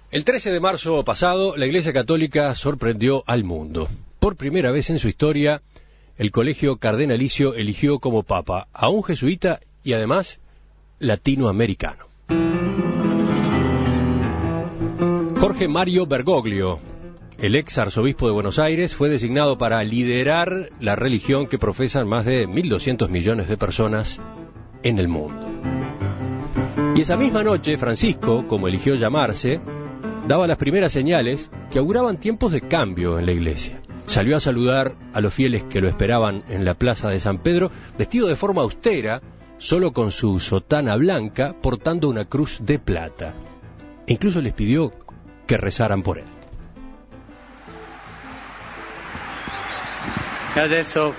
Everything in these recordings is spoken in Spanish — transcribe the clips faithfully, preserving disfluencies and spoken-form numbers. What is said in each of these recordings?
El trece de marzo pasado, la Iglesia Católica sorprendió al mundo. Por primera vez en su historia, el Colegio Cardenalicio eligió como papa a un jesuita y además latinoamericano. Jorge Mario Bergoglio, el ex arzobispo de Buenos Aires, fue designado para liderar la religión que profesan más de mil doscientos millones de personas en el mundo. Y esa misma noche, Francisco, como eligió llamarse, daba las primeras señales que auguraban tiempos de cambio en la iglesia. Salió a saludar a los fieles que lo esperaban en la plaza de San Pedro, vestido de forma austera, solo con su sotana blanca, portando una cruz de plata. E incluso les pidió que rezaran por él. Adesso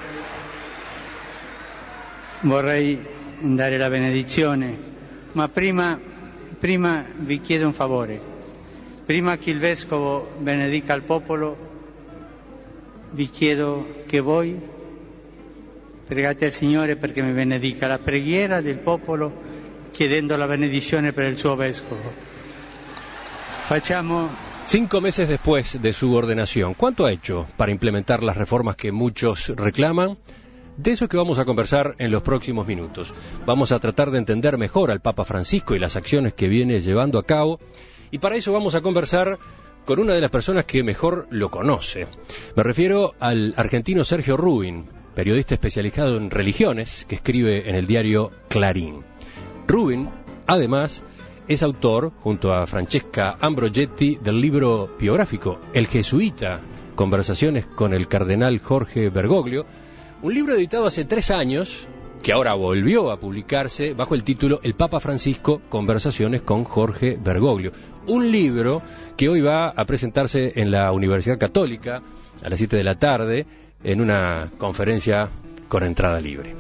vorrei dare la benedizione, ma prima, prima vi chiedo un favore. Prima che il Vescovo benedica il popolo, vi chiedo che voi pregate al Signore perché mi benedica la preghiera del popolo chiedendo la benedizione per il suo Vescovo. Facciamo... Cinco meses después de su ordenación, ¿cuánto ha hecho para implementar las reformas que muchos reclaman? De eso es que vamos a conversar en los próximos minutos. Vamos a tratar de entender mejor al Papa Francisco y las acciones que viene llevando a cabo. Y para eso vamos a conversar con una de las personas que mejor lo conoce. Me refiero al argentino Sergio Rubin, periodista especializado en religiones, que escribe en el diario Clarín. Rubin, además, es autor, junto a Francesca Ambrogetti, del libro biográfico El Jesuita, Conversaciones con el cardenal Jorge Bergoglio, un libro editado hace tres años, que ahora volvió a publicarse bajo el título El Papa Francisco, Conversaciones con Jorge Bergoglio. Un libro que hoy va a presentarse en la Universidad Católica a las siete de la tarde en una conferencia con entrada libre.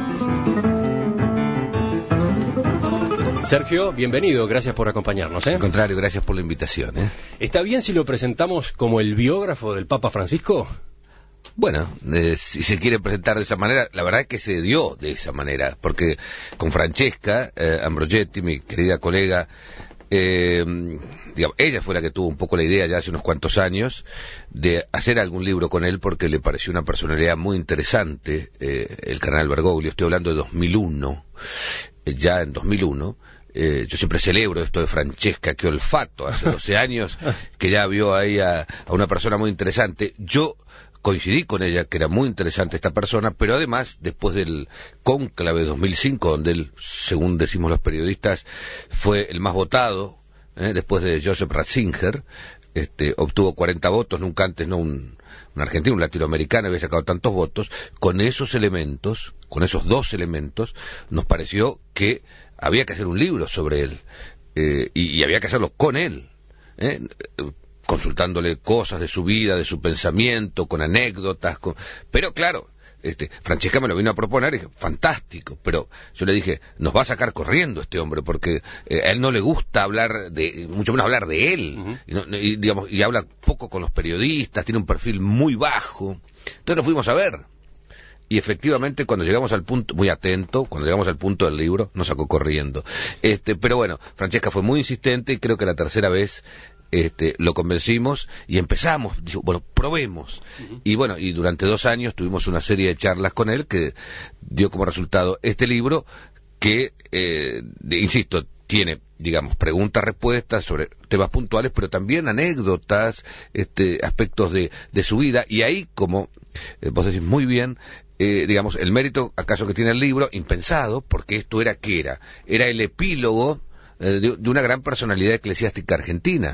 Sergio, bienvenido, gracias por acompañarnos. ¿eh? Al contrario, gracias por la invitación. ¿eh? ¿Está bien si lo presentamos como el biógrafo del Papa Francisco? Bueno, eh, si se quiere presentar de esa manera, la verdad es que se dio de esa manera, porque con Francesca eh, Ambrogetti, mi querida colega, eh, digamos, ella fue la que tuvo un poco la idea ya hace unos cuantos años de hacer algún libro con él, porque le pareció una personalidad muy interesante, eh, el cardenal Bergoglio. Estoy hablando de dos mil uno, eh, ya en dos mil uno. Eh, yo siempre celebro esto de Francesca, qué olfato, hace doce años que ya vio ahí a, a una persona muy interesante. Yo coincidí con ella, que era muy interesante esta persona, pero además, después del cónclave de dos mil cinco, donde él, según decimos los periodistas, fue el más votado, ¿eh? después de Joseph Ratzinger, este, obtuvo cuarenta votos, nunca antes no un, un argentino, un latinoamericano había sacado tantos votos. Con esos elementos, con esos dos elementos, nos pareció que había que hacer un libro sobre él, eh, y, y había que hacerlo con él, ¿eh? consultándole cosas de su vida, de su pensamiento, con anécdotas, con... pero claro, este, Francesca me lo vino a proponer y dije, fantástico, pero yo le dije, nos va a sacar corriendo este hombre, porque eh, a él no le gusta hablar de, mucho menos hablar de él, uh-huh. y, no, y, digamos, y habla poco con los periodistas, tiene un perfil muy bajo. Entonces nos fuimos a ver. Y efectivamente, cuando llegamos al punto, muy atento, cuando llegamos al punto del libro, nos sacó corriendo. Este, pero bueno, Francesca fue muy insistente y creo que la tercera vez este, lo convencimos y empezamos, dijo, bueno, probemos. Uh-huh. Y bueno, y durante dos años tuvimos una serie de charlas con él que dio como resultado este libro que, eh, de, insisto, tiene, digamos, preguntas, respuestas sobre temas puntuales, pero también anécdotas, este, aspectos de, de su vida. Y ahí, como eh, vos decís muy bien, Eh, digamos, el mérito acaso que tiene el libro, impensado, porque esto era, ¿qué era? Era el epílogo eh, de, de una gran personalidad eclesiástica argentina,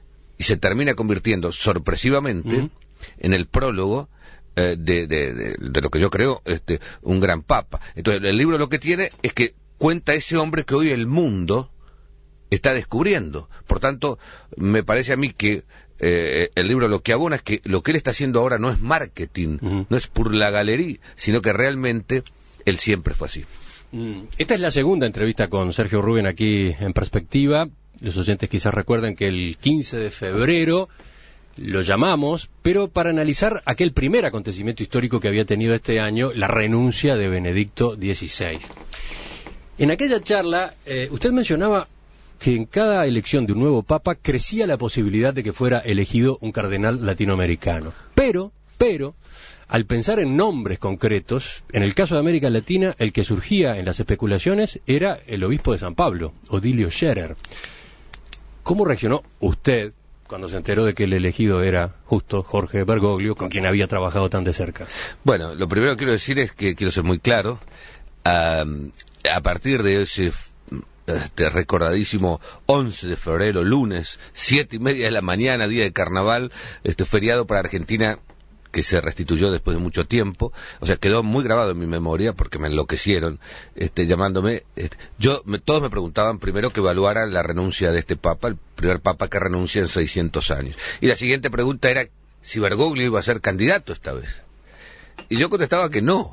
y se termina convirtiendo sorpresivamente uh-huh. en el prólogo eh, de, de, de, de lo que yo creo este, un gran papa. Entonces, el libro lo que tiene es que cuenta ese hombre que hoy el mundo está descubriendo. Por tanto, me parece a mí que Eh, el libro lo que abona es que lo que él está haciendo ahora no es marketing, uh-huh. no es por la galería, sino que realmente él siempre fue así. Esta es la segunda entrevista con Sergio Rubin aquí en Perspectiva. Los oyentes quizás recuerden que el quince de febrero lo llamamos, pero para analizar aquel primer acontecimiento histórico que había tenido este año, la renuncia de Benedicto dieciséis. En aquella charla, eh, usted mencionaba que en cada elección de un nuevo papa crecía la posibilidad de que fuera elegido un cardenal latinoamericano. Pero, pero, al pensar en nombres concretos, en el caso de América Latina, el que surgía en las especulaciones era el obispo de San Pablo, Odilio Scherer. ¿Cómo reaccionó usted cuando se enteró de que el elegido era justo Jorge Bergoglio, con quien había trabajado tan de cerca? Bueno, lo primero que quiero decir es que quiero ser muy claro. Uh, a partir de ese este recordadísimo once de febrero, lunes, siete y media de la mañana, día de carnaval, este feriado para Argentina, que se restituyó después de mucho tiempo, o sea, quedó muy grabado en mi memoria porque me enloquecieron este, llamándome. Este, yo me, todos me preguntaban primero que evaluara la renuncia de este papa, el primer papa que renuncia en seiscientos años. Y la siguiente pregunta era si Bergoglio iba a ser candidato esta vez. Y yo contestaba que no.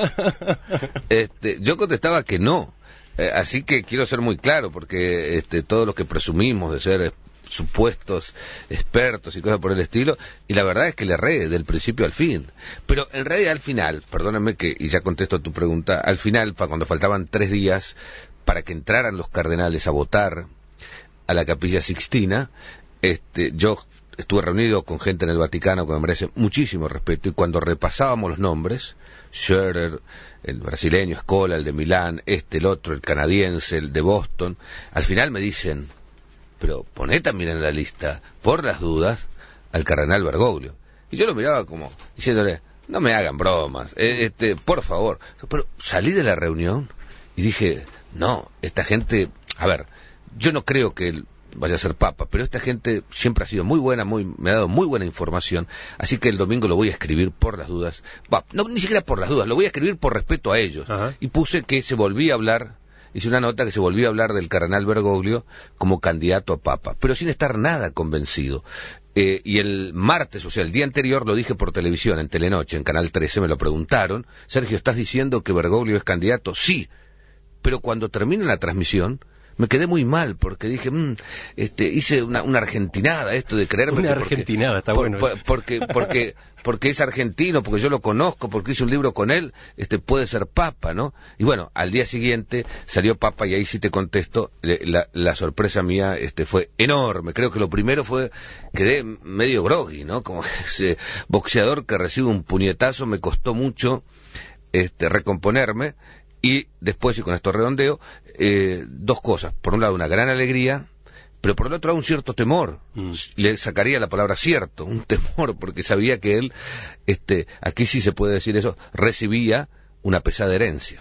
Este, yo contestaba que no. Eh, así que quiero ser muy claro, porque este, todos los que presumimos de ser supuestos expertos y cosas por el estilo, y la verdad es que le erré del principio al fin. Pero en realidad al final, perdóname que, y ya contesto a tu pregunta, al final, pa, cuando faltaban tres días para que entraran los cardenales a votar a la Capilla Sixtina, este, yo estuve reunido con gente en el Vaticano que me merece muchísimo respeto, y cuando repasábamos los nombres, Scherer, el brasileño, Scola, el de Milán, este, el otro, el canadiense, el de Boston, al final me dicen: pero poné también en la lista, por las dudas, al cardenal Bergoglio. Y yo lo miraba como diciéndole: no me hagan bromas, eh, este, por favor. Pero salí de la reunión y dije: no, esta gente, a ver, yo no creo que él vaya a ser papa, pero esta gente siempre ha sido muy buena, muy, me ha dado muy buena información, así que el domingo lo voy a escribir por las dudas. Bah, no, ni siquiera por las dudas, lo voy a escribir por respeto a ellos. Ajá. Y puse que se volvía a hablar, hice una nota que se volvía a hablar del cardenal Bergoglio como candidato a papa, pero sin estar nada convencido. Eh, y el martes, o sea, el día anterior, lo dije por televisión, en Telenoche, en Canal trece, me lo preguntaron: Sergio, ¿estás diciendo que Bergoglio es candidato? Sí, pero cuando termine la transmisión me quedé muy mal, porque dije, mmm, este, hice una, una argentinada, esto de creerme... Una argentinada, está por, bueno. Por, porque, porque, porque es argentino, porque yo lo conozco, porque hice un libro con él, este, puede ser papa, ¿no? Y bueno, al día siguiente salió papa, y ahí sí te contesto, la, la sorpresa mía este, fue enorme. Creo que lo primero fue, quedé medio groggy, ¿no? Como ese boxeador que recibe un puñetazo, me costó mucho este, recomponerme. Y después, y con esto redondeo, eh, dos cosas. Por un lado, una gran alegría, pero por el otro lado, un cierto temor. Mm. Le sacaría la palabra cierto, un temor, porque sabía que él, este, aquí sí se puede decir eso, recibía una pesada herencia.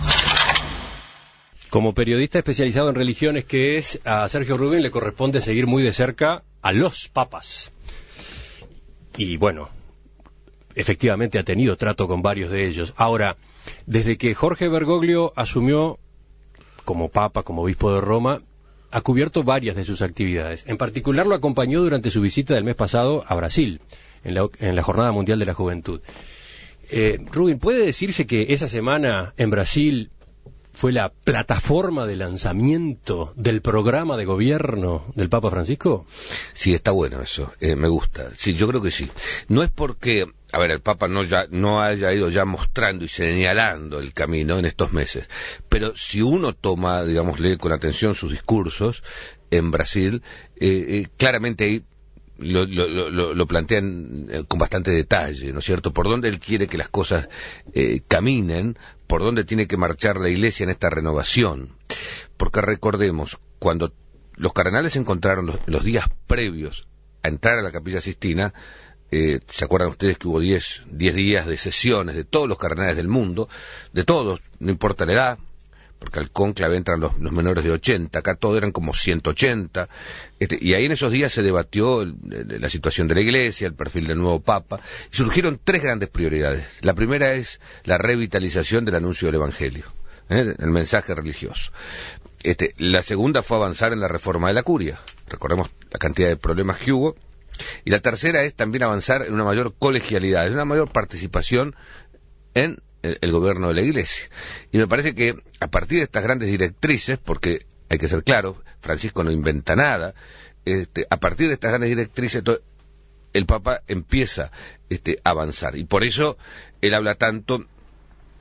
Como periodista especializado en religiones que es, a Sergio Rubin le corresponde seguir muy de cerca a los papas. Y bueno, efectivamente ha tenido trato con varios de ellos. Ahora, desde que Jorge Bergoglio asumió como papa, como obispo de Roma, ha cubierto varias de sus actividades. En particular lo acompañó durante su visita del mes pasado a Brasil, en la, en la Jornada Mundial de la Juventud. Eh, Rubin, ¿puede decirse que esa semana en Brasil fue la plataforma de lanzamiento del programa de gobierno del Papa Francisco? Sí, está bueno eso, eh, me gusta. Sí, yo creo que sí. No es porque, a ver, el Papa no, ya, no haya ido ya mostrando y señalando el camino en estos meses, pero si uno toma, digamos, lee con atención sus discursos en Brasil, eh, eh, claramente ahí Lo, lo, lo, lo plantean eh, con bastante detalle, ¿no es cierto? Por dónde él quiere que las cosas eh, caminen, por dónde tiene que marchar la Iglesia en esta renovación. Porque recordemos, cuando los cardenales se encontraron los, los días previos a entrar a la Capilla Sixtina, eh, ¿se acuerdan ustedes que hubo diez días de sesiones de todos los cardenales del mundo? De todos, no importa la edad, porque al cónclave entran los, los menores de ochenta, acá todos eran como ciento ochenta, este, y ahí en esos días se debatió el, el, la situación de la Iglesia, el perfil del nuevo Papa, y surgieron tres grandes prioridades. La primera es la revitalización del anuncio del Evangelio, ¿eh? El mensaje religioso. Este, la segunda fue avanzar en la reforma de la curia, recordemos la cantidad de problemas que hubo, y la tercera es también avanzar en una mayor colegialidad, en una mayor participación en el gobierno de la Iglesia. Y me parece que a partir de estas grandes directrices, porque hay que ser claro, Francisco no inventa nada, este, a partir de estas grandes directrices el Papa empieza este, a avanzar. Y por eso él habla tanto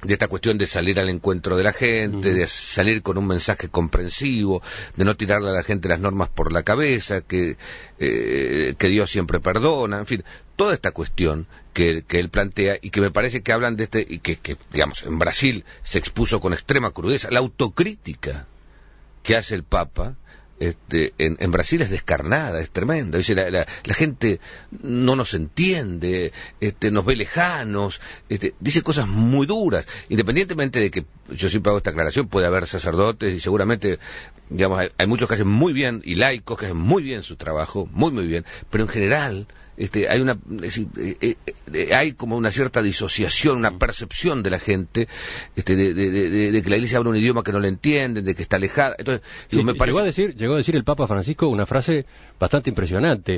de esta cuestión de salir al encuentro de la gente, uh-huh. de salir con un mensaje comprensivo, de no tirarle a la gente las normas por la cabeza, que, eh, que Dios siempre perdona, en fin, toda esta cuestión que, que él plantea y que me parece que hablan de este, y que, que, digamos, en Brasil se expuso con extrema crudeza, la autocrítica que hace el Papa. Este, en, en Brasil es descarnada, es tremenda. Dice, la, la, la gente no nos entiende, este, nos ve lejanos, este, dice cosas muy duras, independientemente de que yo siempre hago esta aclaración, puede haber sacerdotes y seguramente, digamos, hay, hay muchos que hacen muy bien, y laicos que hacen muy bien su trabajo, muy muy bien, pero en general este, hay una es decir, eh, eh, hay como una cierta disociación, una percepción de la gente este, de, de, de, de que la Iglesia habla un idioma que no le entienden, de que está alejada. Entonces, sí, digo, me parece... llegó a decir, llegó a decir el Papa Francisco una frase bastante impresionante.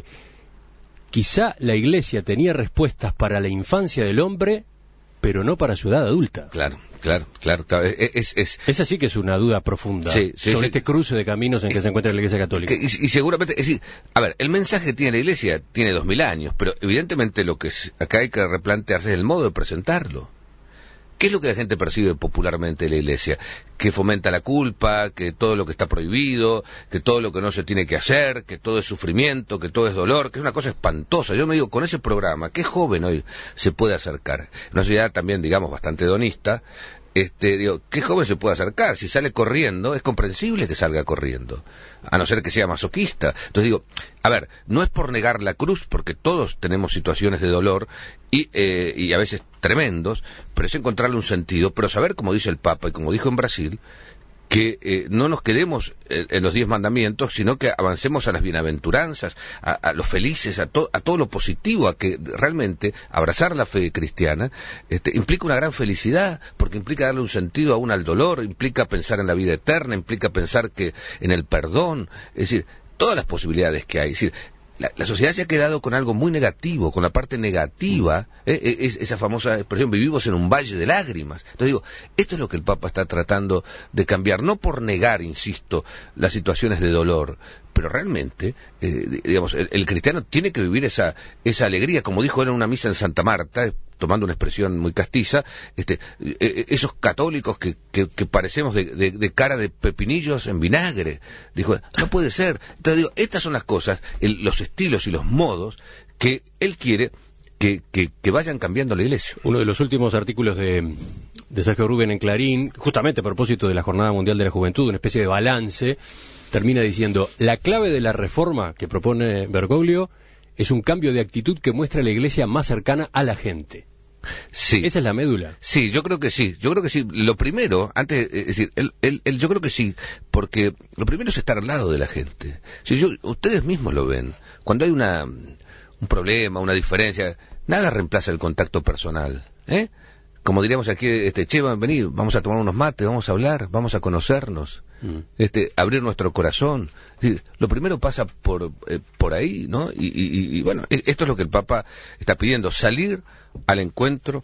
Quizá la Iglesia tenía respuestas para la infancia del hombre, pero no para su edad adulta. Claro, claro, claro. claro. Es, es, Esa sí que es una duda profunda sí, sí, sobre sí. este cruce de caminos en que se encuentra la Iglesia Católica. Que, y, y seguramente, es decir, a ver, el mensaje que tiene la Iglesia tiene dos mil años, pero evidentemente lo que es, acá hay que replantearse es el modo de presentarlo. ¿Qué es lo que la gente percibe popularmente de la Iglesia? Que fomenta la culpa, que todo lo que está prohibido, que todo lo que no se tiene que hacer, que todo es sufrimiento, que todo es dolor, que es una cosa espantosa. Yo me digo, con ese programa, ¿qué joven hoy se puede acercar? Una sociedad también, digamos, bastante hedonista. Este, digo, ¿qué joven se puede acercar? Si sale corriendo, es comprensible que salga corriendo, a no ser que sea masoquista. Entonces digo, a ver, no es por negar la cruz, porque todos tenemos situaciones de dolor y, eh, y a veces tremendos, pero es encontrarle un sentido, pero saber, como dice el Papa y como dijo en Brasil, que eh, no nos quedemos en, en los diez mandamientos, sino que avancemos a las bienaventuranzas, a, a los felices, a, to, a todo lo positivo, a que realmente abrazar la fe cristiana este, implica una gran felicidad, porque implica darle un sentido aún al dolor, implica pensar en la vida eterna, implica pensar que en el perdón, es decir, todas las posibilidades que hay, es decir, La, la sociedad se ha quedado con algo muy negativo, con la parte negativa, ¿eh? es, esa famosa expresión, vivimos en un valle de lágrimas. Entonces digo, esto es lo que el Papa está tratando de cambiar, no por negar, insisto, las situaciones de dolor, pero realmente, eh, digamos, el, el cristiano tiene que vivir esa, esa alegría, como dijo él en una misa en Santa Marta, tomando una expresión muy castiza, este, eh, esos católicos que, que, que parecemos de, de, de cara de pepinillos en vinagre. Dijo, no puede ser. Entonces digo, estas son las cosas, el, los estilos y los modos que él quiere que, que, que vayan cambiando la Iglesia. Uno de los últimos artículos de, de Sergio Rubén en Clarín, justamente a propósito de la Jornada Mundial de la Juventud, una especie de balance, termina diciendo, la clave de la reforma que propone Bergoglio es un cambio de actitud que muestra a la Iglesia más cercana a la gente. Sí. Esa es la médula. Sí, yo creo que sí. Yo creo que sí. Lo primero, antes, es decir, el, el, el, yo creo que sí, porque lo primero es estar al lado de la gente. Si yo, ustedes mismos lo ven. Cuando hay una, un problema, una diferencia, nada reemplaza el contacto personal, ¿eh? Como diríamos aquí, este, che, vení, vamos a tomar unos mates, vamos a hablar, vamos a conocernos, mm. este, abrir nuestro corazón. Es decir, lo primero pasa por, eh, por ahí, ¿no? Y, y, y bueno, esto es lo que el Papa está pidiendo, salir al encuentro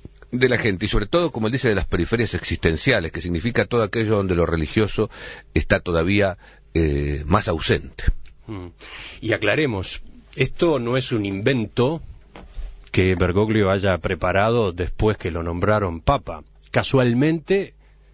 de la gente, y sobre todo, como él dice, de las periferias existenciales, que significa todo aquello donde lo religioso está todavía eh, más ausente. Mm. Y aclaremos, esto no es un invento que Bergoglio haya preparado después que lo nombraron Papa. Casualmente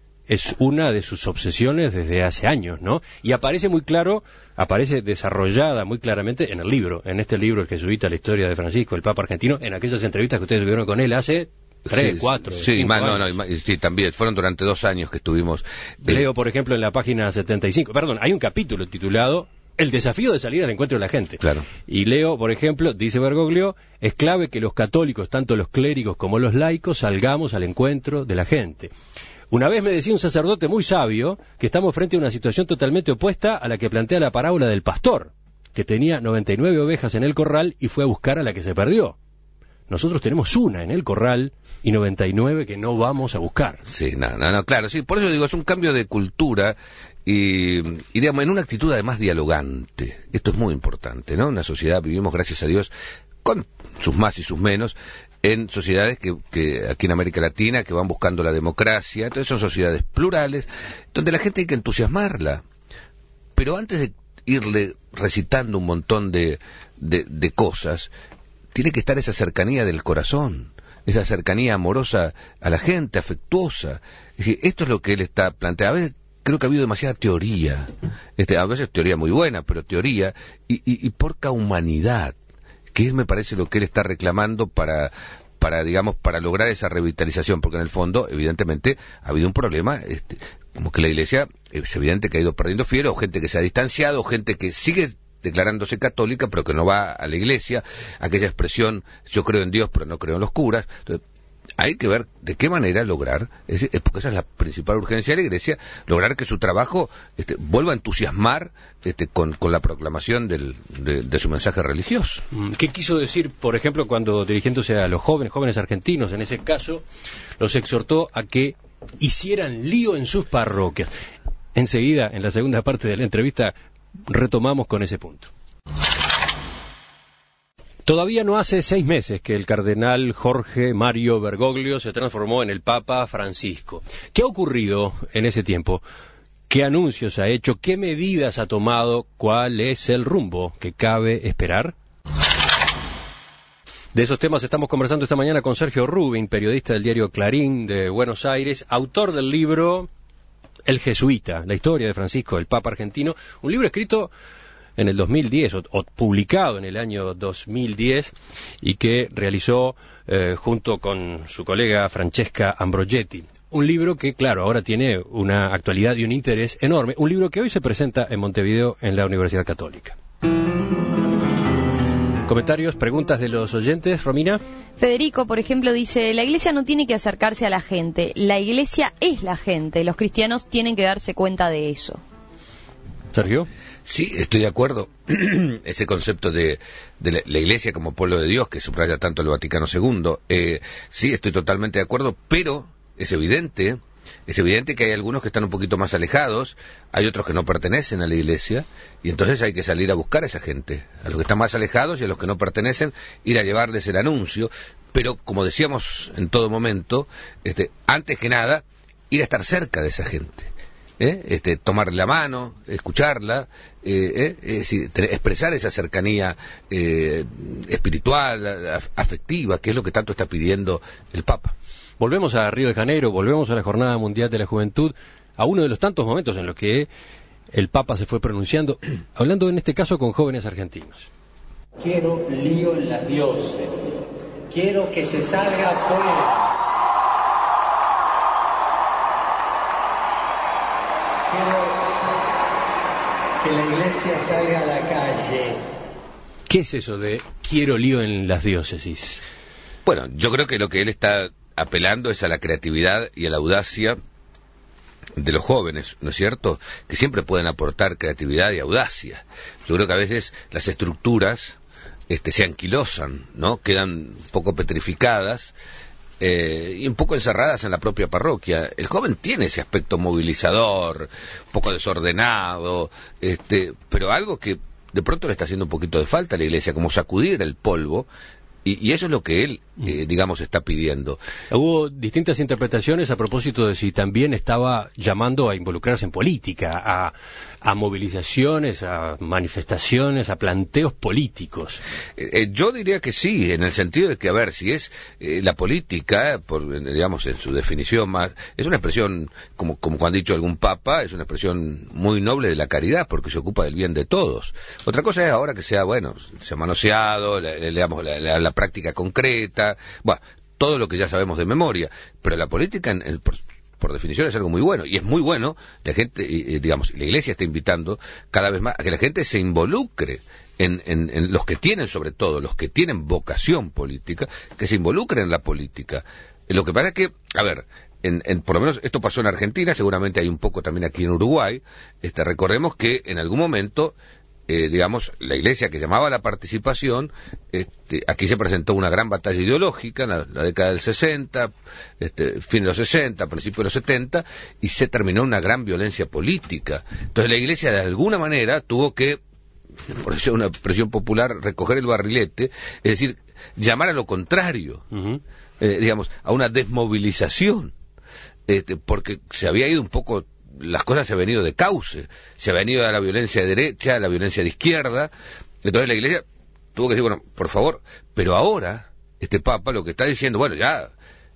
es una de sus obsesiones desde hace años, ¿no? Y aparece muy claro, aparece desarrollada muy claramente en el libro, en este libro, el jesuita, la historia de Francisco, el Papa argentino, en aquellas entrevistas que ustedes vieron con él hace tres, sí, cuatro, sí, cinco más, años. No, no, sí, también, fueron durante dos años que estuvimos. Eh... Leo, por ejemplo, en la página setenta y cinco, perdón, hay un capítulo titulado El desafío de salir al encuentro de la gente. Claro. Y leo, por ejemplo, dice Bergoglio, es clave que los católicos, tanto los clérigos como los laicos, salgamos al encuentro de la gente. Una vez me decía un sacerdote muy sabio que estamos frente a una situación totalmente opuesta a la que plantea la parábola del pastor, que tenía noventa y nueve ovejas en el corral y fue a buscar a la que se perdió. Nosotros tenemos una en el corral y noventa y nueve que no vamos a buscar. Sí, no, no, no, claro, sí, por eso digo, es un cambio de cultura y, y digamos, en una actitud además dialogante. Esto es muy importante, ¿no? En una sociedad vivimos, gracias a Dios, con sus más y sus menos, en sociedades que, que aquí en América Latina, que van buscando la democracia. Entonces son sociedades plurales, donde la gente hay que entusiasmarla. Pero antes de irle recitando un montón de, de, de cosas, tiene que estar esa cercanía del corazón. esa cercanía amorosa a la gente, afectuosa. Es decir, esto es lo que él está planteando. A veces creo que ha habido demasiada teoría, este, a veces teoría muy buena, pero teoría, y, y, y porca humanidad, que es, me parece, lo que él está reclamando para... para, digamos, para lograr esa revitalización, porque en el fondo, evidentemente, ha habido un problema, este, como que la Iglesia, es evidente que ha ido perdiendo fieles, o gente que se ha distanciado, o gente que sigue declarándose católica, pero que no va a la Iglesia, aquella expresión, yo creo en Dios, pero no creo en los curas. Entonces, hay que ver de qué manera lograr, es, es porque esa es la principal urgencia de la Iglesia, lograr que su trabajo este, vuelva a entusiasmar este, con, con la proclamación del, de, de su mensaje religioso. ¿Qué quiso decir, por ejemplo, cuando dirigiéndose a los jóvenes, jóvenes argentinos, en ese caso, los exhortó a que hicieran lío en sus parroquias? Enseguida, en la segunda parte de la entrevista, retomamos con ese punto. Todavía no hace seis meses que el cardenal Jorge Mario Bergoglio se transformó en el Papa Francisco. ¿Qué ha ocurrido en ese tiempo? ¿Qué anuncios ha hecho? ¿Qué medidas ha tomado? ¿Cuál es el rumbo que cabe esperar? De esos temas estamos conversando esta mañana con Sergio Rubin, periodista del diario Clarín de Buenos Aires, autor del libro El Jesuita, la historia de Francisco, el Papa argentino, un libro escrito en el dos mil diez, o, o publicado en el año dos mil diez, y que realizó eh, junto con su colega Francesca Ambrogetti. Un libro que, claro, ahora tiene una actualidad y un interés enorme. Un libro que hoy se presenta en Montevideo en la Universidad Católica. Comentarios, preguntas de los oyentes, Romina. Federico, por ejemplo, dice: la Iglesia no tiene que acercarse a la gente, la Iglesia es la gente, los cristianos tienen que darse cuenta de eso. Sergio. Sí, estoy de acuerdo. Ese concepto de, de la, la Iglesia como pueblo de Dios, que subraya tanto el Vaticano segundo, eh, sí, estoy totalmente de acuerdo, pero es evidente, es evidente que hay algunos que están un poquito más alejados, hay otros que no pertenecen a la Iglesia, y entonces hay que salir a buscar a esa gente, a los que están más alejados y a los que no pertenecen, ir a llevarles el anuncio, pero como decíamos en todo momento, este, antes que nada, ir a estar cerca de esa gente. ¿Eh? Este, tomarle la mano, escucharla, eh, eh, es decir, expresar esa cercanía eh, espiritual, afectiva, que es lo que tanto está pidiendo el Papa. Volvemos a Río de Janeiro, volvemos a la Jornada Mundial de la Juventud, a uno de los tantos momentos en los que el Papa se fue pronunciando, hablando en este caso con jóvenes argentinos. Quiero lío en las dioses, quiero que se salga afuera. Quiero que la Iglesia salga a la calle. ¿Qué es eso de quiero lío en las diócesis? Bueno, yo creo que lo que él está apelando es a la creatividad y a la audacia de los jóvenes, ¿no es cierto?, que siempre pueden aportar creatividad y audacia. Yo creo que a veces las estructuras este, se anquilosan, ¿no?, quedan un poco petrificadas, Eh, y un poco encerradas en la propia parroquia. El joven tiene ese aspecto movilizador, un poco desordenado, este, pero algo que de pronto le está haciendo un poquito de falta a la Iglesia, como sacudir el polvo, y, y eso es lo que él, eh, digamos, está pidiendo. Hubo distintas interpretaciones a propósito de si también estaba llamando a involucrarse en política, a, a movilizaciones, a manifestaciones, a planteos políticos. Eh, yo diría que sí, en el sentido de que, a ver, si es eh, la política, por, digamos, en su definición más, es una expresión, como, como cuando ha dicho algún papa, es una expresión muy noble de la caridad, porque se ocupa del bien de todos. Otra cosa es ahora que sea, bueno, se ha manoseado, la, la, digamos, la, la, la práctica concreta, bueno, todo lo que ya sabemos de memoria, pero la política, en, en, por, por definición, es algo muy bueno, y es muy bueno, la gente, eh, digamos, la Iglesia está invitando cada vez más a que la gente se involucre en, en, en los que tienen, sobre todo, los que tienen vocación política, que se involucren en la política. Lo que pasa es que, a ver, en, en, por lo menos esto pasó en Argentina, seguramente hay un poco también aquí en Uruguay, este, recordemos que en algún momento, Eh, digamos, la Iglesia que llamaba a la participación, este, aquí se presentó una gran batalla ideológica en la, la década del sesenta, este, fin de los sesenta, principio de los setenta, y se terminó una gran violencia política. Entonces la Iglesia de alguna manera tuvo que, por eso una expresión popular, recoger el barrilete, es decir, llamar a lo contrario, uh-huh. eh, digamos, a una desmovilización, este, porque se había ido un poco, las cosas se han venido de cauce, se ha venido a la violencia de derecha, a la violencia de izquierda, entonces la Iglesia tuvo que decir, bueno, por favor, pero ahora este Papa lo que está diciendo, bueno, ya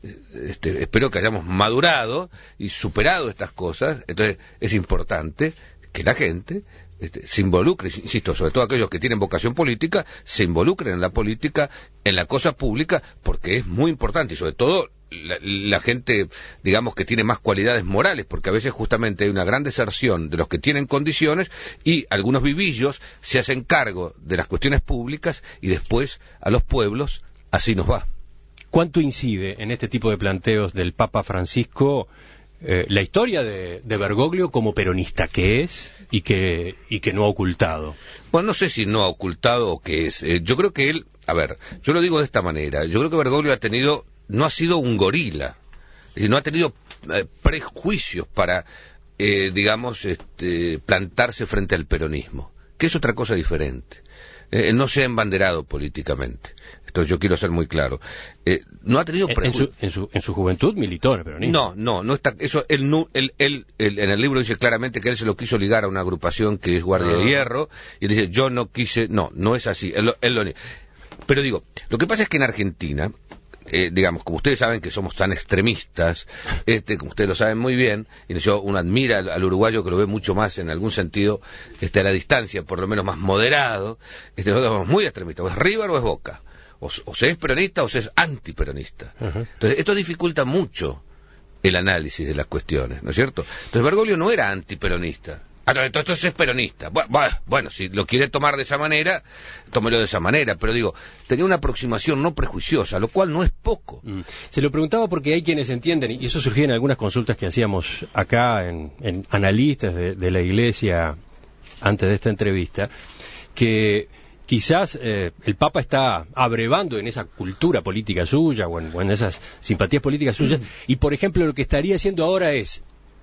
este, espero que hayamos madurado y superado estas cosas, entonces es importante que la gente este, se involucre, insisto, sobre todo aquellos que tienen vocación política, se involucren en la política, en la cosa pública, porque es muy importante, y sobre todo La, la gente, digamos, que tiene más cualidades morales, porque a veces justamente hay una gran deserción de los que tienen condiciones y algunos vivillos se hacen cargo de las cuestiones públicas y después a los pueblos así nos va. ¿Cuánto incide en este tipo de planteos del Papa Francisco eh, la historia de, de Bergoglio como peronista que es y que, y que no ha ocultado? Bueno, no sé si no ha ocultado o qué es. Eh, yo creo que él, a ver, yo lo digo de esta manera, yo creo que Bergoglio ha tenido no ha sido un gorila, es decir, no ha tenido eh, prejuicios para, eh, digamos, este, plantarse frente al peronismo, que es otra cosa diferente. Eh, no se ha embanderado políticamente, esto yo quiero ser muy claro. Eh, no ha tenido prejuicios. En, en, su, en, su, en su juventud militó en el peronismo. No, no, no está, eso, él, no, él, él, él, en el libro dice claramente que él se lo quiso ligar a una agrupación que es Guardia ah. de Hierro, y él dice, yo no quise, no, no es así, él, él lo niega. Pero digo, lo que pasa es que en Argentina, Eh, digamos, como ustedes saben que somos tan extremistas, este, como ustedes lo saben muy bien, y yo uno admira al, al uruguayo que lo ve mucho más en algún sentido este, a la distancia, por lo menos más moderado, este, nosotros somos muy extremistas, o es River o es Boca, o, o se es peronista o se es antiperonista. Uh-huh. Entonces esto dificulta mucho el análisis de las cuestiones, ¿no es cierto? Entonces Bergoglio no era antiperonista. Ah, no, entonces es peronista. Bueno, bueno, si lo quiere tomar de esa manera, tómelo de esa manera, pero digo, tenía una aproximación no prejuiciosa, lo cual no es poco. Mm. Se lo preguntaba porque hay quienes entienden, y eso surgía en algunas consultas que hacíamos acá en, en analistas de, de la Iglesia antes de esta entrevista, que quizás eh, el Papa está abrevando en esa cultura política suya o en, o en esas simpatías políticas suyas, y por ejemplo lo que estaría haciendo ahora es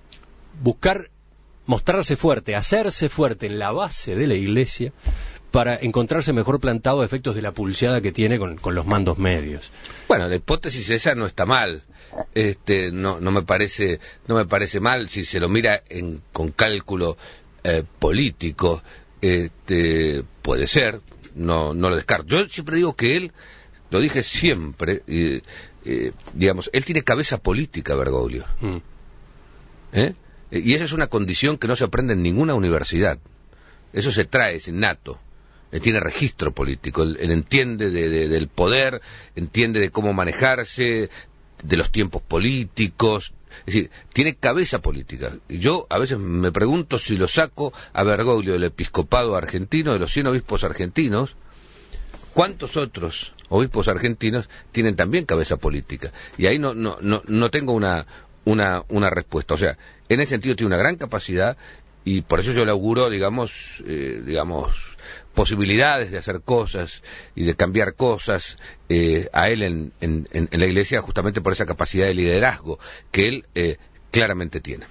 buscar mostrarse fuerte, hacerse fuerte en la base de la Iglesia para encontrarse mejor plantado a efectos de la pulseada que tiene con, con los mandos medios. Bueno, la hipótesis esa no está mal. Este, no, no me parece, no me parece mal si se lo mira en, con cálculo eh, político. Este, puede ser, no, no lo descarto. Yo siempre digo que él, lo dije siempre, y, eh, digamos, él tiene cabeza política, Bergoglio. Mm. ¿Eh? Y esa es una condición que no se aprende en ninguna universidad. Eso se trae, es innato. Él tiene registro político, él, él entiende de, de, del poder, entiende de cómo manejarse, de los tiempos políticos. Es decir, tiene cabeza política. Y yo a veces me pregunto si lo saco a Bergoglio del episcopado argentino, de los cien obispos argentinos, ¿cuántos otros obispos argentinos tienen también cabeza política? Y ahí no, no, no, no tengo una... Una, una respuesta, o sea, en ese sentido tiene una gran capacidad y por eso yo le auguro, digamos, eh, digamos, posibilidades de hacer cosas y de cambiar cosas eh, a él en, en, en la Iglesia, justamente por esa capacidad de liderazgo que él eh, claramente tiene.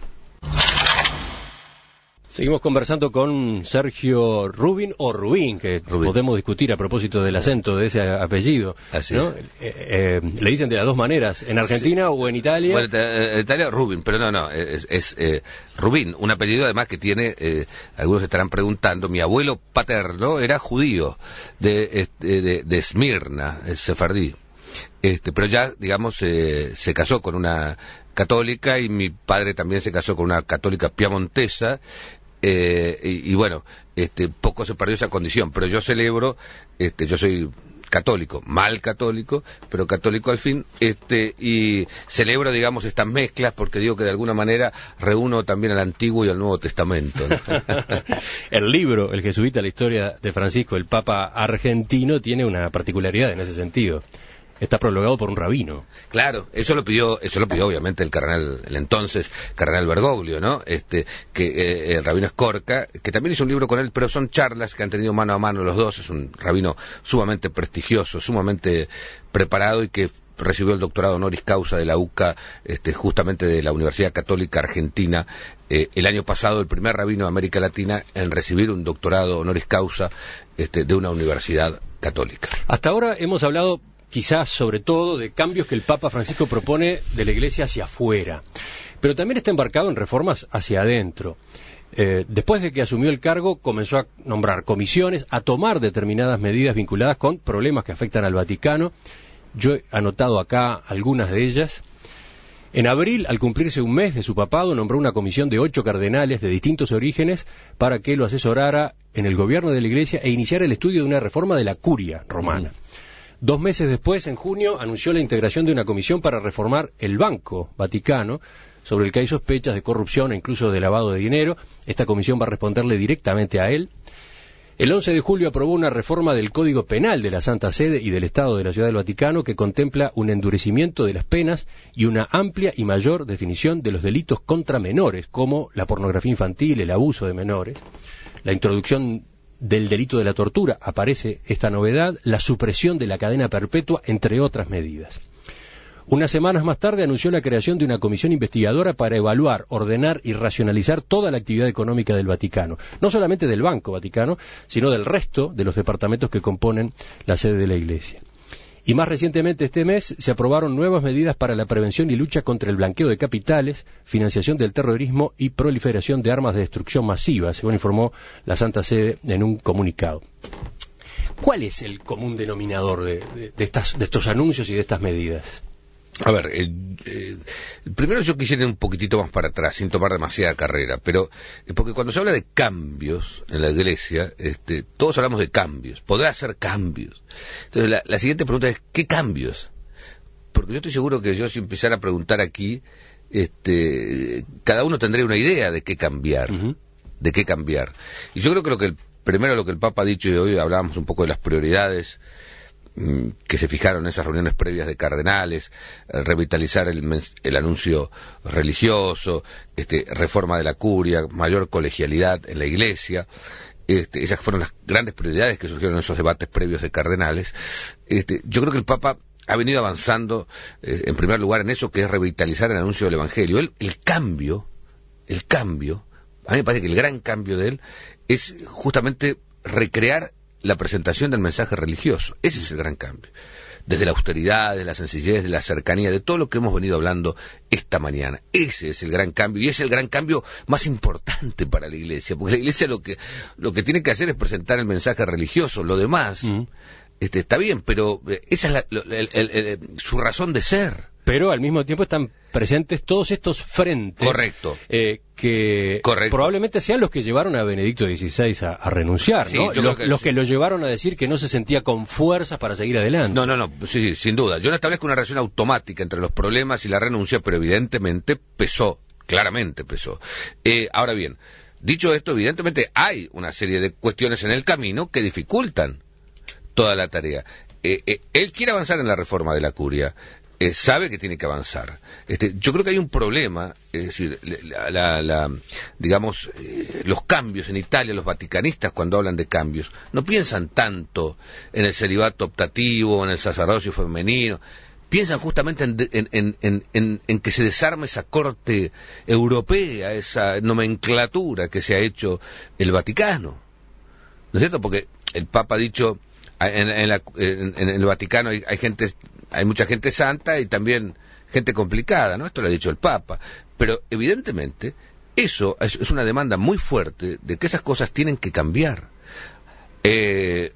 Seguimos conversando con Sergio Rubin, o Rubín, que Rubin. Podemos discutir a propósito del acento de ese apellido. Así ¿no? es. Eh, eh, le dicen de las dos maneras, en Argentina sí. o en Italia. Bueno, en Italia Rubin, pero no, no, es, es eh, Rubin, un apellido además que tiene, eh, algunos estarán preguntando, mi abuelo paterno era judío, de, de, de, de Esmirna, el sefardí. Este, pero ya, digamos, eh, se casó con una católica y mi padre también se casó con una católica piamontesa. Eh, y, y bueno, este, poco se perdió esa condición, pero yo celebro, este, yo soy católico, mal católico, pero católico al fin, este, y celebro, digamos, estas mezclas porque digo que de alguna manera reúno también al Antiguo y al Nuevo Testamento, ¿no? El libro, el jesuita, la historia de Francisco, el Papa argentino, tiene una particularidad en ese sentido. Está prologado por un rabino. Claro, eso lo pidió, eso lo pidió obviamente el cardenal, el entonces cardenal Bergoglio, ¿no? Este, que eh, el rabino Escorca, que también hizo un libro con él, pero son charlas que han tenido mano a mano los dos. Es un rabino sumamente prestigioso, sumamente preparado y que recibió el doctorado honoris causa de la U C A, este, justamente de la Universidad Católica Argentina, eh, el año pasado, el primer rabino de América Latina en recibir un doctorado honoris causa este, de una universidad católica. Hasta ahora hemos hablado quizás sobre todo de cambios que el Papa Francisco propone de la Iglesia hacia afuera, pero también está embarcado en reformas hacia adentro. Eh, después de que asumió el cargo, comenzó a nombrar comisiones, a tomar determinadas medidas vinculadas con problemas que afectan al Vaticano, Yo he anotado acá algunas de ellas. En abril, al cumplirse un mes de su papado, nombró una comisión de ocho cardenales de distintos orígenes para que lo asesorara en el gobierno de la Iglesia e iniciara el estudio de una reforma de la curia romana. Dos meses después, en junio, anunció la integración de una comisión para reformar el Banco Vaticano, sobre el que hay sospechas de corrupción e incluso de lavado de dinero. Esta comisión va a responderle directamente a él. El once de julio aprobó una reforma del Código Penal de la Santa Sede y del Estado de la Ciudad del Vaticano que contempla un endurecimiento de las penas y una amplia y mayor definición de los delitos contra menores, como la pornografía infantil, el abuso de menores, la introducción del delito de la tortura, aparece esta novedad, la supresión de la cadena perpetua, entre otras medidas. Unas semanas más tarde anunció la creación de una comisión investigadora para evaluar, ordenar y racionalizar toda la actividad económica del Vaticano, no solamente del Banco Vaticano, sino del resto de los departamentos que componen la sede de la Iglesia. Y más recientemente este mes se aprobaron nuevas medidas para la prevención y lucha contra el blanqueo de capitales, financiación del terrorismo y proliferación de armas de destrucción masiva, según informó la Santa Sede en un comunicado. ¿Cuál es el común denominador de, de, de, estas, de estos anuncios y de estas medidas? A ver, eh, eh, primero yo quisiera ir un poquitito más para atrás, sin tomar demasiada carrera, pero eh, porque cuando se habla de cambios en la Iglesia, este, todos hablamos de cambios, podrá hacer cambios. Entonces la, la siguiente pregunta es, ¿qué cambios? Porque yo estoy seguro que yo si empezara a preguntar aquí, este, cada uno tendría una idea de qué cambiar, uh-huh. de qué cambiar. Y yo creo que lo que el, primero lo que el Papa ha dicho, y hoy hablábamos un poco de las prioridades que se fijaron en esas reuniones previas de cardenales, revitalizar el, el anuncio religioso, este, reforma de la curia, mayor colegialidad en la Iglesia. Este, esas fueron las grandes prioridades que surgieron en esos debates previos de cardenales. Este, yo creo que el Papa ha venido avanzando, eh, en primer lugar, en eso que es revitalizar el anuncio del Evangelio. El, el cambio, el cambio, a mí me parece que el gran cambio de él es justamente recrear la presentación del mensaje religioso. Ese es el gran cambio. Desde la austeridad, de la sencillez, de la cercanía, de todo lo que hemos venido hablando esta mañana. Ese es el gran cambio, y es el gran cambio más importante para la Iglesia, porque la Iglesia lo que, lo que tiene que hacer es presentar el mensaje religioso. Lo demás, mm. este, está bien, pero esa es la, el, el, el, su razón de ser. Pero al mismo tiempo están presentes todos estos frentes. Correcto. Eh, que Correcto. probablemente sean los que llevaron a Benedicto dieciséis a, a renunciar, sí, ¿no? Los, que, los sí. que lo llevaron a decir que no se sentía con fuerzas para seguir adelante. No, no, no, sí, sin duda. Yo no establezco una relación automática entre los problemas y la renuncia, pero evidentemente pesó, claramente pesó. Eh, ahora bien, dicho esto, evidentemente hay una serie de cuestiones en el camino que dificultan toda la tarea. Eh, eh, él quiere avanzar en la reforma de la curia. Eh, sabe que tiene que avanzar. Este, yo creo que hay un problema, es decir, la, la, la, digamos, eh, los cambios en Italia, los vaticanistas cuando hablan de cambios, no piensan tanto en el celibato optativo, en el sacerdocio femenino, piensan justamente en, en, en, en, en, en que se desarme esa corte europea, esa nomenclatura que se ha hecho el Vaticano, ¿no es cierto? Porque el Papa ha dicho, en, en, la, en, en el Vaticano hay, hay gente... Hay mucha gente santa y también gente complicada, ¿no? Esto lo ha dicho el Papa. Pero evidentemente eso es, es una demanda muy fuerte de que esas cosas tienen que cambiar. Eh,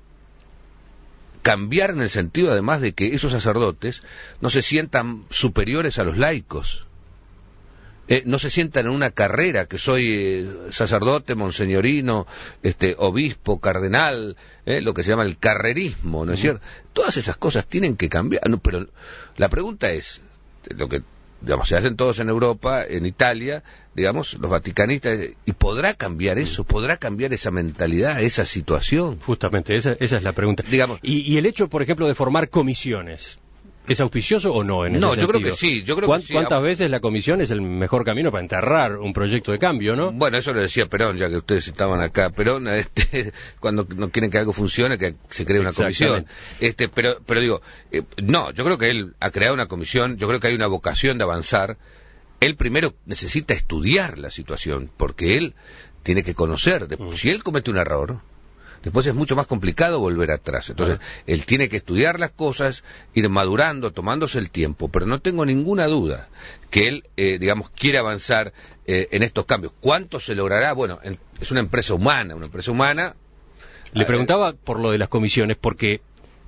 cambiar en el sentido además de que esos sacerdotes no se sientan superiores a los laicos. Eh, no se sientan en una carrera que soy eh, sacerdote, monseñorino, este, obispo, cardenal, eh, lo que se llama el carrerismo, ¿no es cierto? Todas esas cosas tienen que cambiar, no, pero la pregunta es, lo que digamos se hacen todos en Europa, en Italia, digamos, los vaticanistas, ¿y podrá cambiar eso? ¿Podrá cambiar esa mentalidad, esa situación? Justamente, esa, esa es la pregunta. Digamos, y, y el hecho, por ejemplo, de formar comisiones, ¿es auspicioso o no en ese No, sentido? yo creo que sí. Yo creo ¿Cuán, que sí. ¿Cuántas veces la comisión es el mejor camino para enterrar un proyecto de cambio, no? Bueno, eso lo decía Perón, ya que ustedes estaban acá. Perón, este, cuando no quieren que algo funcione, que se cree una comisión. Este, pero, pero digo, eh, no, yo creo que él ha creado una comisión, yo creo que hay una vocación de avanzar. Él primero necesita estudiar la situación, porque él tiene que conocer. Mm. Si él comete un error, después es mucho más complicado volver atrás. Entonces, uh-huh. él tiene que estudiar las cosas, ir madurando, tomándose el tiempo, pero no tengo ninguna duda que él, eh, digamos, quiere avanzar eh, en estos cambios. ¿Cuánto se logrará? Bueno, en, es una empresa humana, una empresa humana... Le preguntaba por lo de las comisiones, porque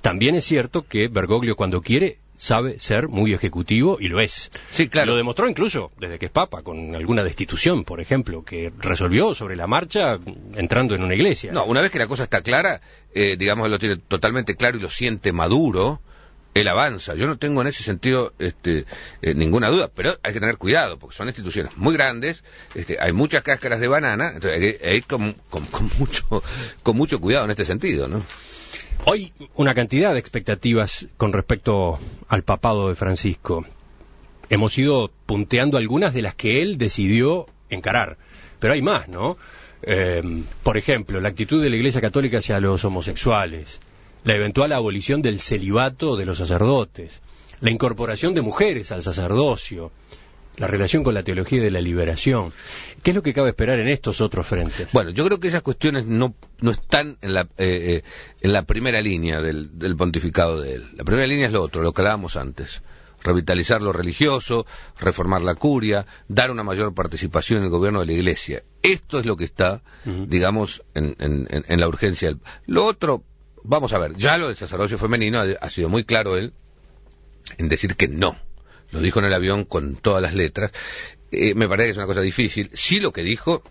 También es cierto que Bergoglio, cuando quiere, sabe ser muy ejecutivo, y lo es. Sí, claro. Lo demostró incluso desde que es papa, con alguna destitución, por ejemplo, que resolvió sobre la marcha entrando en una iglesia. No, una vez que la cosa está clara, eh, digamos, él lo tiene totalmente claro y lo siente maduro, él avanza. Yo no tengo en ese sentido este, eh, ninguna duda, pero hay que tener cuidado, porque son instituciones muy grandes, este, hay muchas cáscaras de banana, entonces hay que ir con, con, con, mucho, con mucho cuidado en este sentido, ¿no? Hoy una cantidad de expectativas con respecto al papado de Francisco. Hemos ido punteando algunas de las que él decidió encarar, pero hay más, ¿no? Eh, por ejemplo, la actitud de la Iglesia Católica hacia los homosexuales, la eventual abolición del celibato de los sacerdotes, la incorporación de mujeres al sacerdocio, la relación con la teología de la liberación. ¿Qué es lo que cabe esperar en estos otros frentes? Bueno, yo creo que esas cuestiones no, no están en la, eh, eh, en la primera línea del, del pontificado de él. La primera línea es lo otro, lo que hablábamos antes. Revitalizar lo religioso, reformar la curia, dar una mayor participación en el gobierno de la Iglesia. Esto es lo que está, uh-huh. digamos, en, en, en la urgencia. Del... Lo otro, vamos a ver, ya lo del sacerdocio femenino ha, ha sido muy claro él en decir que no. Lo dijo en el avión con todas las letras. Eh, me parece que es una cosa difícil. Sí, lo que dijo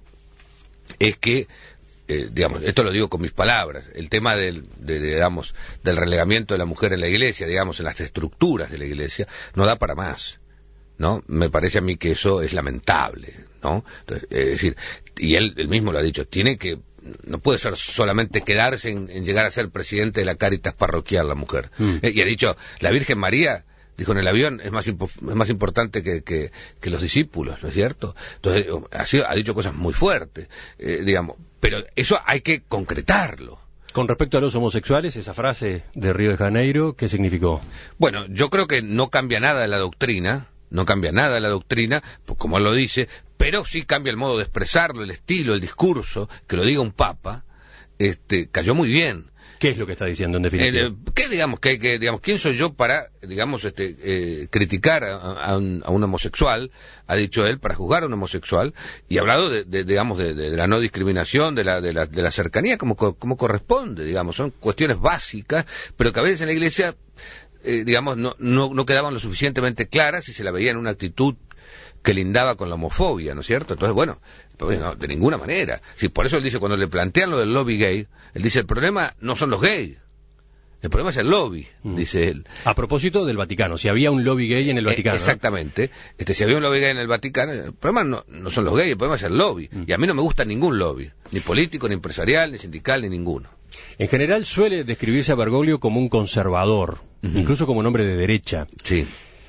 es que, eh, digamos, esto lo digo con mis palabras, el tema del, de, de, digamos, del relegamiento de la mujer en la iglesia, digamos, en las estructuras de la iglesia, no da para más, ¿no? Me parece a mí que eso es lamentable, ¿no? Entonces, es decir, y él, él mismo lo ha dicho, tiene que, no puede ser solamente quedarse en, en llegar a ser presidente de la Cáritas parroquial la mujer. Mm. Eh, y ha dicho, la Virgen María, dijo en el avión, es más impo- es más importante que, que, que los discípulos, ¿no es cierto? Entonces, ha, sido, ha dicho cosas muy fuertes, eh, digamos, pero eso hay que concretarlo. Con respecto a los homosexuales, esa frase de Río de Janeiro, ¿qué significó? Bueno, yo creo que no cambia nada de la doctrina, no cambia nada de la doctrina, pues como él lo dice, pero sí cambia el modo de expresarlo, el estilo, el discurso, que lo diga un papa, este, cayó muy bien. ¿Qué es lo que está diciendo en definitiva? Eh, ¿Qué digamos que, que digamos quién soy yo para digamos este eh, criticar a, a, un, a un homosexual? Ha dicho él, para juzgar a un homosexual, y ha hablado de, de digamos de, de la no discriminación, de la de la, de la cercanía como como corresponde, digamos, son cuestiones básicas, pero que a veces en la Iglesia eh, digamos no, no no quedaban lo suficientemente claras y se la veía en una actitud que lindaba con la homofobia, ¿no es cierto? Entonces, bueno, pues no, de ninguna manera. Sí, por eso él dice, cuando le plantean lo del lobby gay, él dice, el problema no son los gays, el problema es el lobby, mm. dice él. A propósito del Vaticano, si había un lobby gay en el Vaticano. Eh, exactamente, ¿no? este, si había un lobby gay en el Vaticano, el problema no, no son los gays, el problema es el lobby. Mm. Y a mí no me gusta ningún lobby, ni político, ni empresarial, ni sindical, ni ninguno. En general suele describirse a Bergoglio como un conservador, uh-huh. incluso como un hombre de derecha. Sí.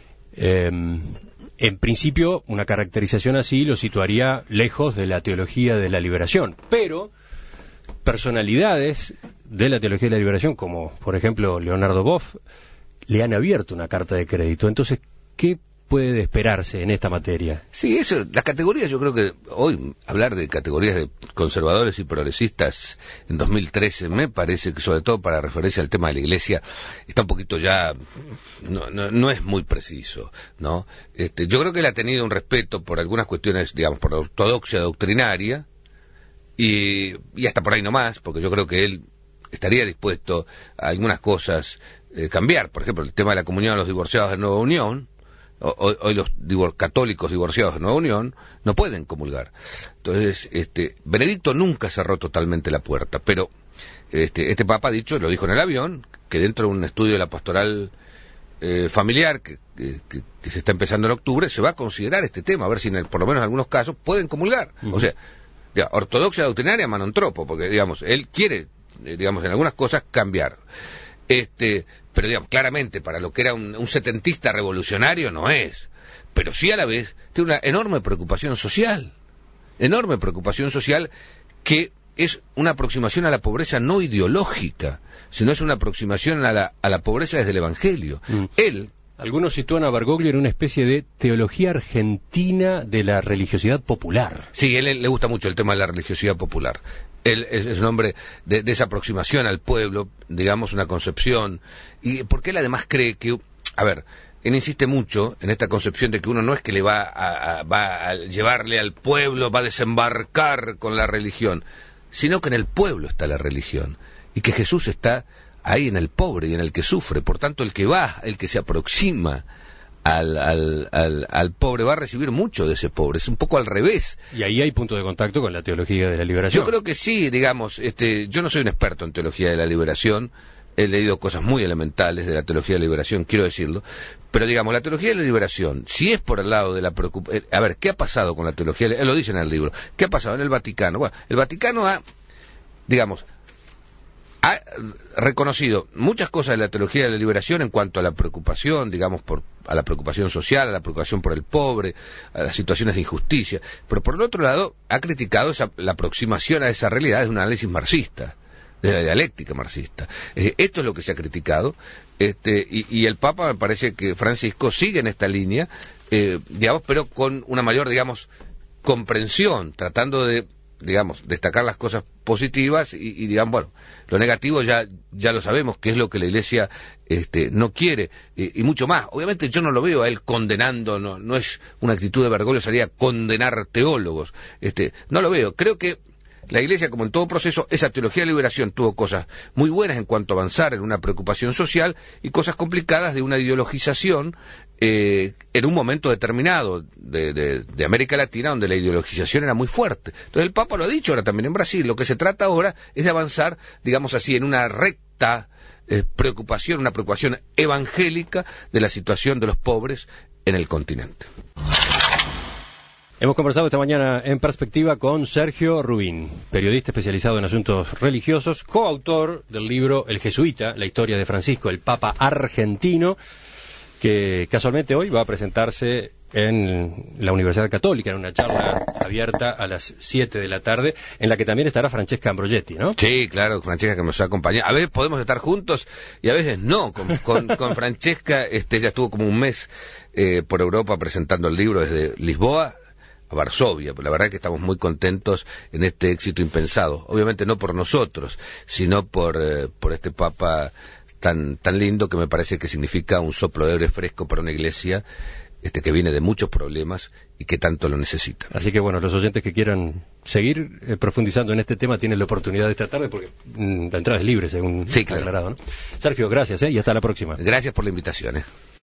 Eh, En principio, una caracterización así lo situaría lejos de la teología de la liberación, pero personalidades de la teología de la liberación, como por ejemplo Leonardo Boff, le han abierto una carta de crédito. Entonces, ¿qué puede esperarse en esta materia? Sí, eso, las categorías, yo creo que hoy hablar de categorías de conservadores y progresistas en dos mil trece me parece que, sobre todo para referirse al tema de la Iglesia, está un poquito ya, no, no, no es muy preciso, ¿no? Este, yo creo que él ha tenido un respeto por algunas cuestiones, digamos, por la ortodoxia doctrinaria, y, y hasta por ahí nomás, porque yo creo que él estaría dispuesto a algunas cosas eh, cambiar, por ejemplo, el tema de la comunión de los divorciados de Nueva Unión. Hoy, hoy los divor- católicos divorciados de Nueva Unión no pueden comulgar. Entonces, este, Benedicto nunca cerró totalmente la puerta, pero este, este Papa ha dicho, lo dijo en el avión, que dentro de un estudio de la pastoral eh, familiar que, que, que se está empezando en octubre, se va a considerar este tema, a ver si en el, por lo menos en algunos casos pueden comulgar. Uh-huh. O sea, ya, ortodoxia doctrinaria manontropo, porque digamos, él quiere, eh, digamos, en algunas cosas cambiar. Este, pero digamos, claramente para lo que era un, un setentista revolucionario no es, pero sí a la vez tiene una enorme preocupación social, enorme preocupación social que es una aproximación a la pobreza no ideológica, sino es una aproximación a la, a la pobreza desde el Evangelio. Mm. Él... Algunos sitúan a Bergoglio en una especie de teología argentina de la religiosidad popular. Sí, a él, él le gusta mucho el tema de la religiosidad popular. Él es, es un hombre de, de esa aproximación al pueblo, digamos, una concepción. Y porque él además cree que, a ver, él insiste mucho en esta concepción de que uno no es que le va a, a, va a llevarle al pueblo, va a desembarcar con la religión, sino que en el pueblo está la religión y que Jesús está ahí en el pobre y en el que sufre. Por tanto, el que va, el que se aproxima Al, al, al, al pobre va a recibir mucho de ese pobre, es un poco al revés. Y ahí hay punto de contacto con la teología de la liberación. Yo creo que sí, digamos, este, yo no soy un experto en teología de la liberación, he leído cosas muy elementales de la teología de la liberación, quiero decirlo, pero digamos, la teología de la liberación, si es por el lado de la preocupación, a ver, ¿qué ha pasado con la teología? Él lo dice en el libro, ¿qué ha pasado en el Vaticano? Bueno, el Vaticano ha, digamos, ha reconocido muchas cosas de la teología de la liberación en cuanto a la preocupación, digamos, por a la preocupación social, a la preocupación por el pobre, a las situaciones de injusticia, pero por el otro lado ha criticado esa, la aproximación a esa realidad desde un análisis marxista, de la dialéctica marxista. Eh, esto es lo que se ha criticado, este, y, y el Papa, me parece que Francisco sigue en esta línea, eh, digamos, pero con una mayor, digamos, comprensión, tratando de, digamos, destacar las cosas positivas y, y digamos, bueno, lo negativo ya ya lo sabemos, que es lo que la Iglesia este, no quiere, y, y mucho más. Obviamente yo no lo veo a él condenando, no no es una actitud de Bergoglio salir a condenar teólogos, este, no lo veo. Creo que la Iglesia, como en todo proceso, esa teología de liberación tuvo cosas muy buenas en cuanto a avanzar en una preocupación social y cosas complicadas de una ideologización eh, en un momento determinado de, de, de América Latina, donde la ideologización era muy fuerte. Entonces el Papa lo ha dicho ahora también en Brasil. Lo que se trata ahora es de avanzar, digamos así, en una recta eh, preocupación, una preocupación evangélica de la situación de los pobres en el continente. Hemos conversado esta mañana en Perspectiva con Sergio Rubín, periodista especializado en asuntos religiosos, coautor del libro El Jesuita, la historia de Francisco, el Papa argentino, que casualmente hoy va a presentarse en la Universidad Católica, en una charla abierta a las siete de la tarde, en la que también estará Francesca Ambrogetti, ¿no? Sí, claro, Francesca que nos acompaña. A veces podemos estar juntos y a veces no. Con, con, con Francesca, este, ella estuvo como un mes eh, por Europa presentando el libro desde Lisboa a Varsovia, pero la verdad es que estamos muy contentos en este éxito impensado. Obviamente no por nosotros, sino por, eh, por este Papa tan tan lindo, que me parece que significa un soplo de aire fresco para una iglesia este que viene de muchos problemas y que tanto lo necesita. Así que bueno, los oyentes que quieran seguir eh, profundizando en este tema tienen la oportunidad esta tarde, porque mm, la entrada es libre, según sí, claro. aclarado, ¿no? Sergio, gracias, ¿eh? Y hasta la próxima. Gracias por la invitación, ¿eh?